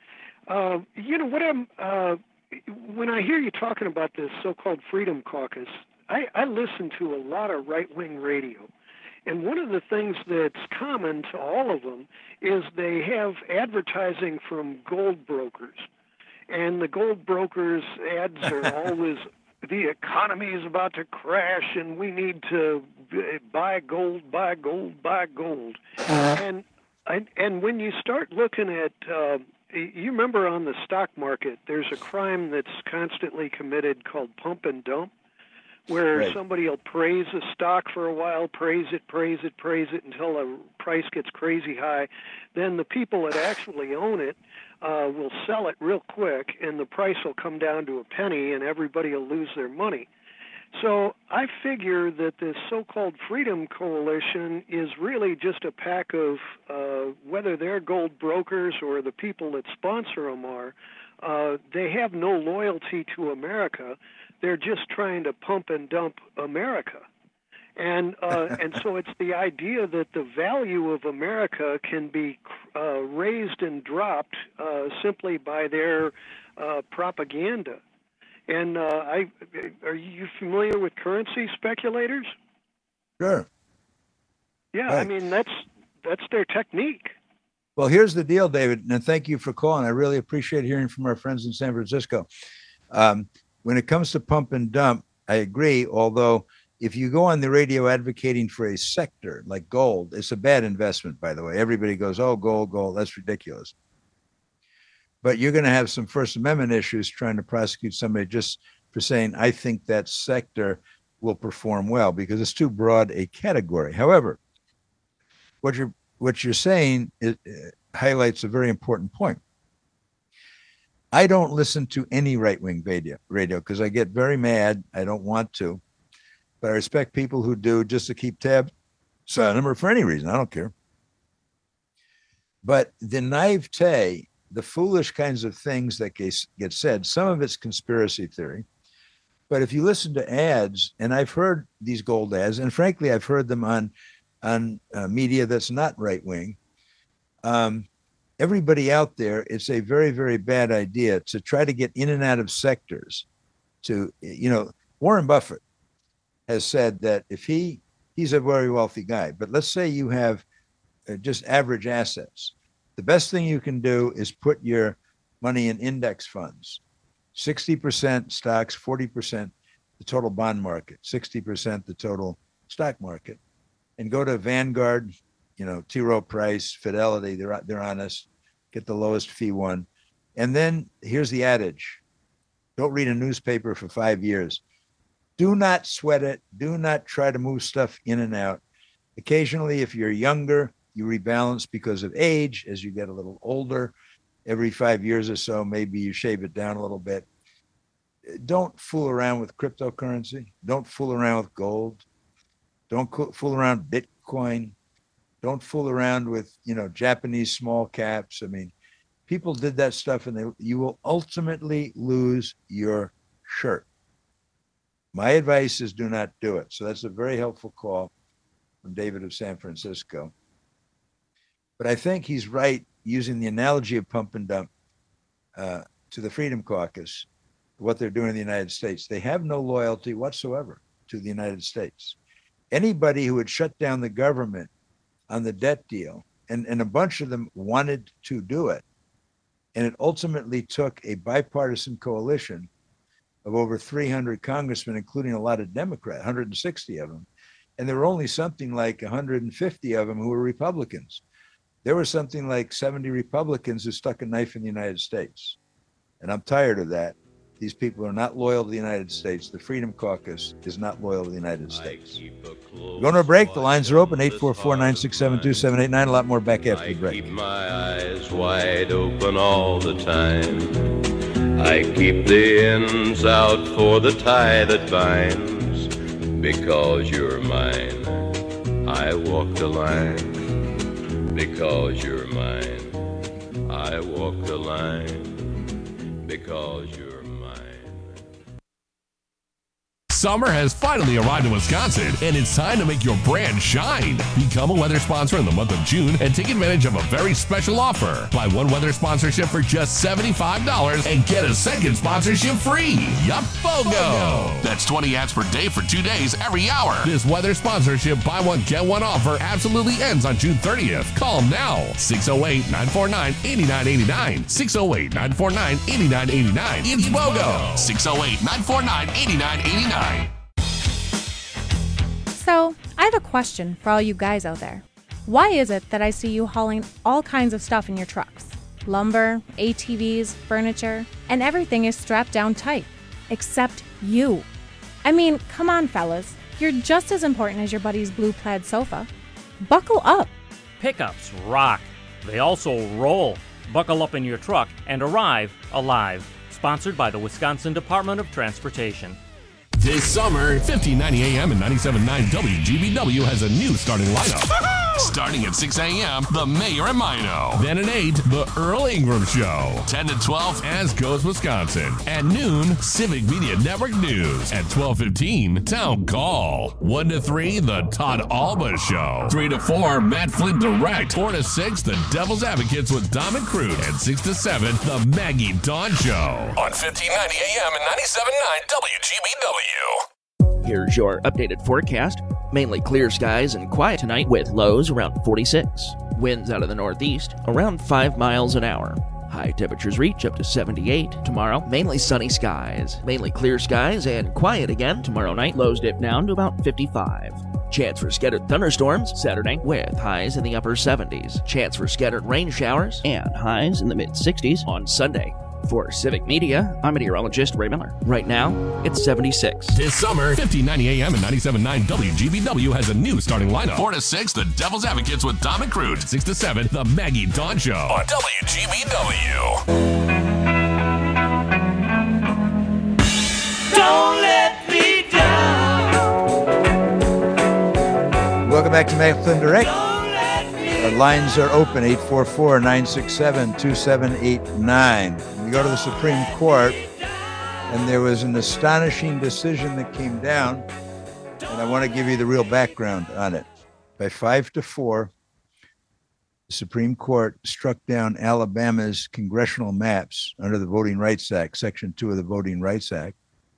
When I hear you talking about this so-called Freedom Caucus, I listen to a lot of right-wing radio. And one of the things that's common to all of them is they have advertising from gold brokers. And the gold brokers' ads are always, the economy is about to crash and we need to buy gold, buy gold, buy gold. And when you start looking at, you remember on the stock market, there's a crime that's constantly committed called pump and dump, where somebody will praise a stock for a while, praise it until the price gets crazy high. Then the people that actually own it will sell it real quick, and the price will come down to a penny, and everybody will lose their money. So I figure that this so-called Freedom Coalition is really just a pack of, whether they're gold brokers or the people that sponsor them are, they have no loyalty to America. They're just trying to pump and dump America. And so it's the idea that the value of America can be raised and dropped simply by their propaganda. And are you familiar with currency speculators? Sure. Yeah, Right. I mean that's their technique. Well, here's the deal, David, and thank you for calling. I really appreciate hearing from our friends in San Francisco. When it comes to pump and dump, I agree, although if you go on the radio advocating for a sector like gold, it's a bad investment, by the way. Everybody goes, oh, gold, that's ridiculous. But you're going to have some First Amendment issues trying to prosecute somebody just for saying, I think that sector will perform well, because it's too broad a category. However, what you're saying highlights a very important point. I don't listen to any right-wing radio because I get very mad. I don't want to, but I respect people who do, just to keep tabs on them or for any reason. I don't care. But the naivete, the foolish kinds of things that get said, some of it's conspiracy theory. But if you listen to ads, and I've heard these gold ads, and frankly, I've heard them on media that's not right-wing. Everybody out there, it's a very, very bad idea to try to get in and out of sectors. Warren Buffett has said that if he's a very wealthy guy, but let's say you have just average assets. The best thing you can do is put your money in index funds, 60% stocks, 40% the total bond market, 60% the total stock market, and go to Vanguard, T. Rowe Price, Fidelity, they're honest, get the lowest fee one. And then here's the adage: don't read a newspaper for 5 years. Do not sweat it. Do not try to move stuff in and out. Occasionally, if you're younger, you rebalance because of age. As you get a little older, every 5 years or so, maybe you shave it down a little bit. Don't fool around with cryptocurrency. Don't fool around with gold. Don't fool around Bitcoin. Don't fool around with, Japanese small caps. I mean, people did that stuff, and you will ultimately lose your shirt. My advice is do not do it. So that's a very helpful call from David of San Francisco. But I think he's right using the analogy of pump and dump to the Freedom Caucus, what they're doing in the United States. They have no loyalty whatsoever to the United States. Anybody who would shut down the government on the debt deal, and a bunch of them wanted to do it, and it ultimately took a bipartisan coalition of over 300 congressmen, including a lot of Democrats, 160 of them. And there were only something like 150 of them who were Republicans. There were something like 70 Republicans who stuck a knife in the United States. And I'm tired of that. These people are not loyal to the United States. The Freedom Caucus is not loyal to the United States. We're going to a break. The lines are open, 844-967-2789. A lot more back after the break. I keep my eyes wide open all the time. I keep the ends out for the tie that binds. Because you're mine, I walk the line. Because you're mine, I walk the line. Because you're mine. Summer has finally arrived in Wisconsin, and it's time to make your brand shine. Become a weather sponsor in the month of June and take advantage of a very special offer. Buy one weather sponsorship for just $75 and get a second sponsorship free. Yup, BOGO! That's 20 ads per day for 2 days every hour. This weather sponsorship buy one, get one offer absolutely ends on June 30th. Call now, 608-949-8989. 608-949-8989. It's BOGO! 608-949-8989. So, I have a question for all you guys out there. Why is it that I see you hauling all kinds of stuff in your trucks? Lumber, ATVs, furniture, and everything is strapped down tight. Except you. I mean, come on, fellas. You're just as important as your buddy's blue plaid sofa. Buckle up. Pickups rock. They also roll. Buckle up in your truck and arrive alive. Sponsored by the Wisconsin Department of Transportation. This summer, 1590 AM and 97.9 WGBW has a new starting lineup. Starting at 6 a.m., The Mayor and Mino. Then at 8, The Earl Ingram Show. 10 to 12, As Goes Wisconsin. At noon, Civic Media Network News. At 12:15, Town Call. 1 to 3, The Todd Alba Show. 3 to 4, Matt Flynn Direct. 4 to 6, The Devil's Advocates with Dom and Crute. And 6 to 7, The Maggie Dawn Show. On 1590 AM and 97.9 WGBW. Here's your updated forecast. Mainly clear skies and quiet tonight with lows around 46. Winds out of the northeast around 5 miles an hour. High temperatures reach up to 78 tomorrow. Mainly sunny skies. Mainly clear skies and quiet again tomorrow night. Lows dip down to about 55. Chance for scattered thunderstorms Saturday with highs in the upper 70s. Chance for scattered rain showers and highs in the mid 60s on Sunday. For Civic Media, I'm meteorologist Ray Miller. Right now, it's 76. This summer, 1590 AM and 97.9 WGBW has a new starting lineup. 4 to 6, The Devil's Advocates with Dom and Crute. 6 to 7, The Maggie Dawn Show on WGBW. Don't let me down. Welcome back to Matt Flynn Direct. Our lines are open, 844-967-2789. We go to the Supreme Court, and there was an astonishing decision that came down, and I want to give you the real background on it. By 5-4, the Supreme Court struck down Alabama's congressional maps under the Voting Rights Act, Section 2 of the Voting Rights Act.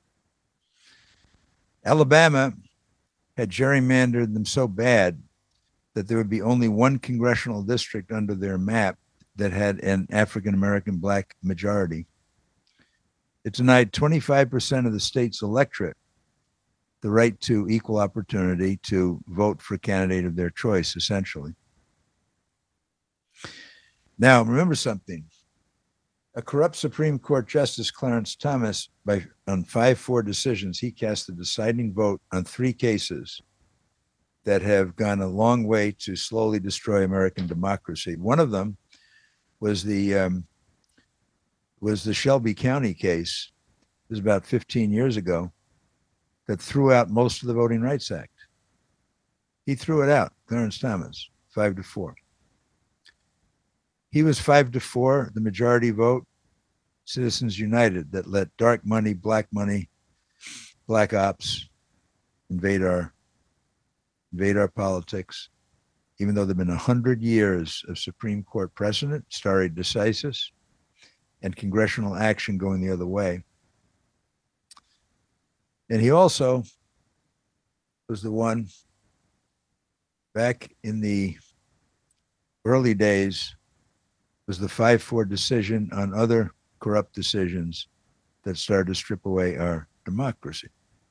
Alabama had gerrymandered them so bad that there would be only one congressional district under their map that had an African-American black majority. It denied 25% of the state's electorate the right to equal opportunity to vote for a candidate of their choice, essentially. Now, remember something. A corrupt Supreme Court Justice, Clarence Thomas, on 5-4 decisions, he cast the deciding vote on 3 cases that have gone a long way to slowly destroy American democracy. One of them was the Shelby County case. It was about 15 years ago that threw out most of the Voting Rights Act. He threw it out, Clarence Thomas, 5-4. He was 5-4, the majority vote, Citizens United, that let dark money, black ops invade our politics, even though there have been 100 years of Supreme Court precedent, stare decisis, and congressional action going the other way. And he also was the one back in the early days, was the 5-4 decision on other corrupt decisions that started to strip away our democracy.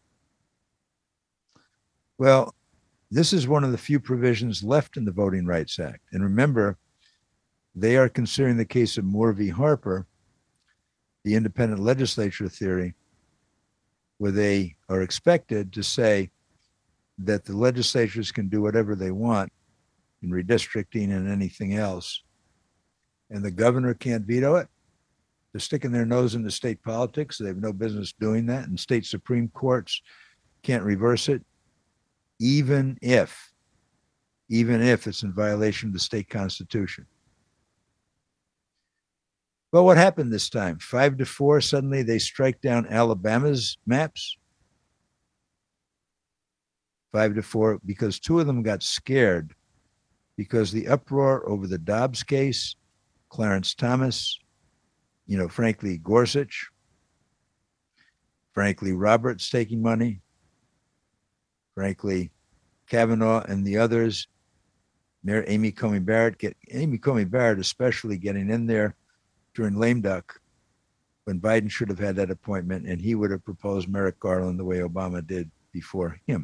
Well, this is one of the few provisions left in the Voting Rights Act. And remember, they are considering the case of Moore v. Harper, the independent legislature theory, where they are expected to say that the legislatures can do whatever they want in redistricting and anything else, and the governor can't veto it. They're sticking their nose into state politics. They have no business doing that, and state Supreme Courts can't reverse it, even if it's in violation of the state constitution. Well, what happened this time? 5-4, suddenly they strike down Alabama's maps. 5-4, because 2 of them got scared because the uproar over the Dobbs case, Clarence Thomas, frankly, Gorsuch, frankly, Roberts taking money, frankly, Kavanaugh and the others, Mayor Amy Coney Barrett especially getting in there during lame duck when Biden should have had that appointment, and he would have proposed Merrick Garland the way Obama did before him.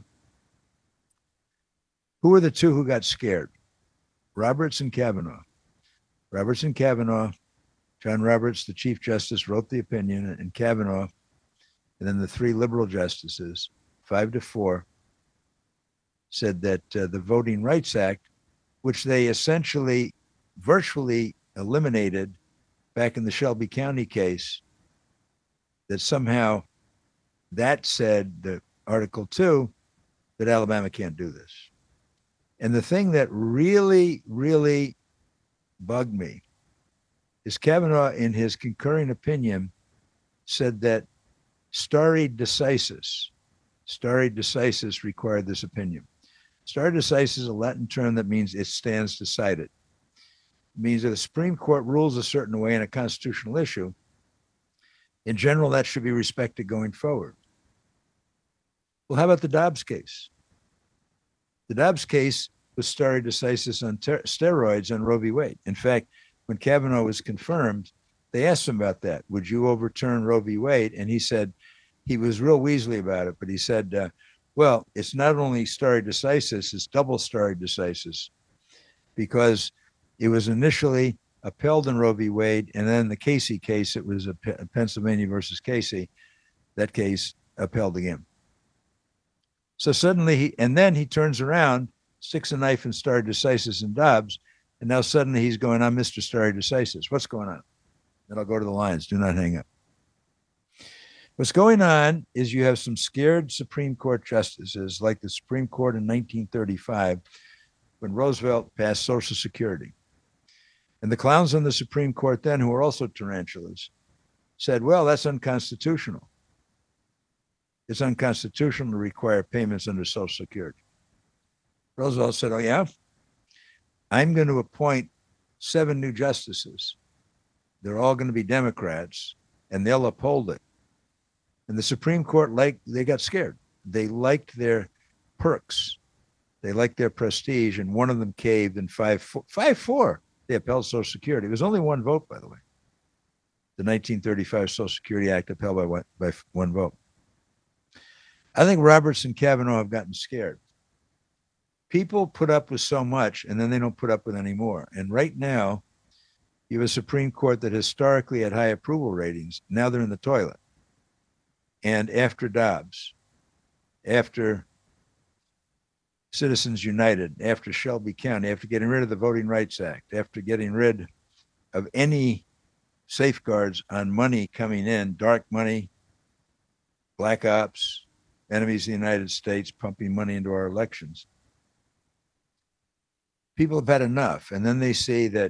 Who were the 2 who got scared? Roberts and Kavanaugh. Roberts and Kavanaugh, John Roberts, the Chief Justice, wrote the opinion, and Kavanaugh, and then the 3 liberal justices, 5-4, said that the Voting Rights Act, which they essentially virtually eliminated back in the Shelby County case, that somehow that said, the Article 2, that Alabama can't do this. And the thing that really, really bugged me is Kavanaugh, in his concurring opinion, said that stare decisis required this opinion. Stare decisis is a Latin term that means it stands decided. It means that the Supreme Court rules a certain way in a constitutional issue. In general, that should be respected going forward. Well, how about the Dobbs case? The Dobbs case was stare decisis on steroids on Roe v. Wade. In fact, when Kavanaugh was confirmed, they asked him about that. Would you overturn Roe v. Wade? And he said, he was real weaselly about it, but he said, well, it's not only stare decisis, it's double stare decisis, because it was initially upheld in Roe v. Wade, and then the Casey case, it was a Pennsylvania versus Casey, that case upheld again. So suddenly, then he turns around, sticks a knife in stare decisis in Dobbs, and now suddenly he's going, I'm Mr. Stare decisis. What's going on? Then I'll go to the lines. Do not hang up. What's going on is you have some scared Supreme Court justices, like the Supreme Court in 1935, when Roosevelt passed Social Security. And the clowns on the Supreme Court then, who were also tarantulas, said, well, that's unconstitutional. It's unconstitutional to require payments under Social Security. Roosevelt said, oh, yeah? I'm going to appoint 7 new justices. They're all going to be Democrats, and they'll uphold it. And the Supreme Court, they got scared. They liked their perks. They liked their prestige, and one of them caved in 5-4. They upheld Social Security. It was only one vote, by the way. The 1935 Social Security Act upheld by one vote. I think Roberts and Kavanaugh have gotten scared. People put up with so much, and then they don't put up with any more. And right now, you have a Supreme Court that historically had high approval ratings. Now they're in the toilet. And after Dobbs, after Citizens United, after Shelby County, after getting rid of the Voting Rights Act, after getting rid of any safeguards on money coming in, dark money, black ops, enemies of the United States pumping money into our elections, people have had enough. And then they see that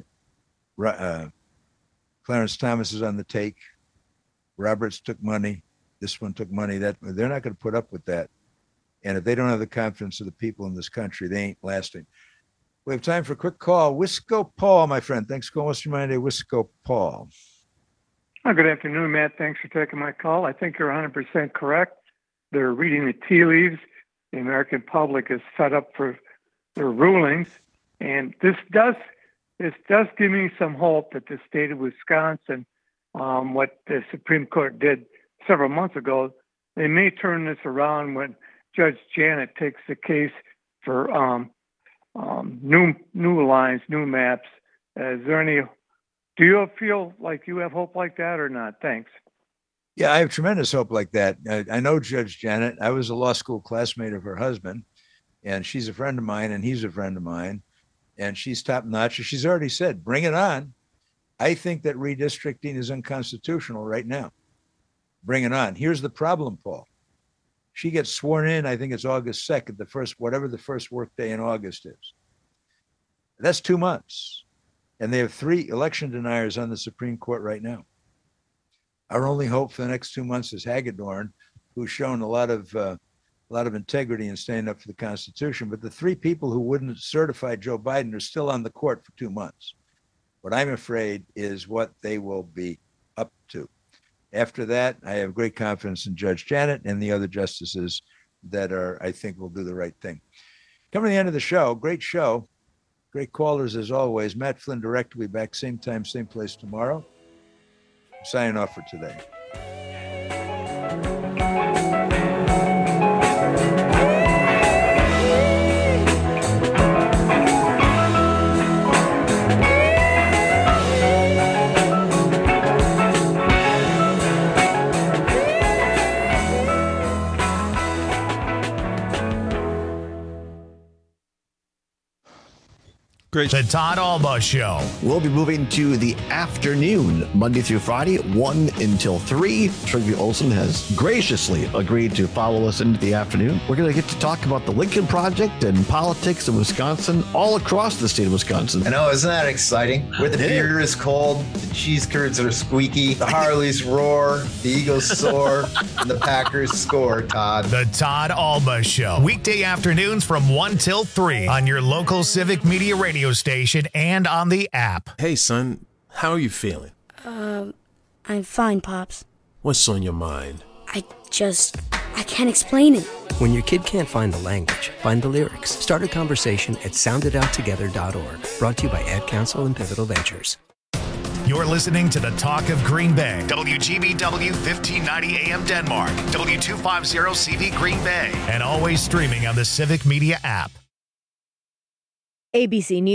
Clarence Thomas is on the take. Roberts took money. This one took money. That they're not going to put up with that. And if they don't have the confidence of the people in this country, they ain't lasting. We have time for a quick call. Wisco Paul, my friend. Thanks for calling Western Mind Day. Wisco Paul. Oh, good afternoon, Matt. Thanks for taking my call. I think you're 100% correct. They're reading the tea leaves. The American public is set up for their rulings. And this does give me some hope that the state of Wisconsin, what the Supreme Court did several months ago, they may turn this around when Judge Janet takes the case for new lines, new maps. Do you feel like you have hope like that or not? Thanks. Yeah, I have tremendous hope like that. I know Judge Janet. I was a law school classmate of her husband, and she's a friend of mine, and he's a friend of mine, and she's top notch. She's already said, bring it on. I think that redistricting is unconstitutional right now. Bring it on. Here's the problem, Paul. She gets sworn in, I think it's August 2nd, whatever the first work day in August is. That's 2 months. And they have 3 election deniers on the Supreme Court right now. Our only hope for the next 2 months is Hagedorn, who's shown a lot of integrity in standing up for the Constitution. But the 3 people who wouldn't certify Joe Biden are still on the court for 2 months. What I'm afraid is what they will be up to. After that, I have great confidence in Judge Janet and the other justices that I think will do the right thing. Coming to the end of the show, great callers as always. Matt Flynn Direct will be back same time, same place tomorrow. I'm signing off for today. Great. The Todd Alba Show. We'll be moving to the afternoon, Monday through Friday, 1 until 3. Trygve Olsen has graciously agreed to follow us into the afternoon. We're going to get to talk about the Lincoln Project and politics in Wisconsin, all across the state of Wisconsin. I know, isn't that exciting? Where the beer is cold, the cheese curds are squeaky, the Harleys roar, the Eagles soar, and the Packers score, Todd. The Todd Alba Show. Weekday afternoons from 1 till 3 on your local Civic Media radio station and on the app. Hey, son, how are you feeling? I'm fine, Pops. What's on your mind? I can't explain it. When your kid can't find the language, find the lyrics. Start a conversation at soundedouttogether.org. Brought to you by Ad Council and Pivotal Ventures. You're listening to the Talk of Green Bay. WGBW 1590 AM Denmark. W250 CV Green Bay. And always streaming on the Civic Media app. ABC News.